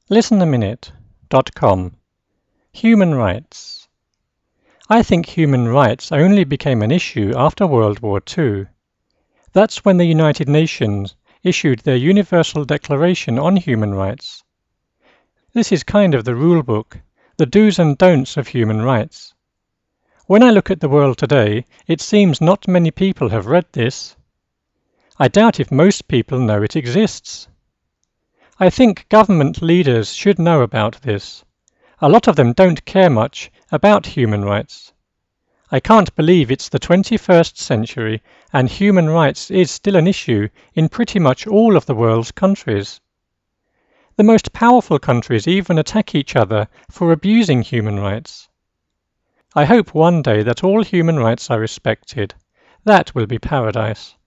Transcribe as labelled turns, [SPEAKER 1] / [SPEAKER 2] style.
[SPEAKER 1] ListenAminute.com. Human rights. I think human rights only became an issue after World War II. That's when the United Nations issued their Universal Declaration on Human Rights. This is kind of the rule book, the do's and don'ts of human rights. When I look at the world today, it seems not many people have read this. I doubt if most people know it exists. I think government leaders should know about this. A lot of them don't care much about human rights. I can't believe it's the 21st century and human rights is still an issue in pretty much all of the world's countries. The most powerful countries even attack each other for abusing human rights. I hope one day that all human rights are respected. That will be paradise.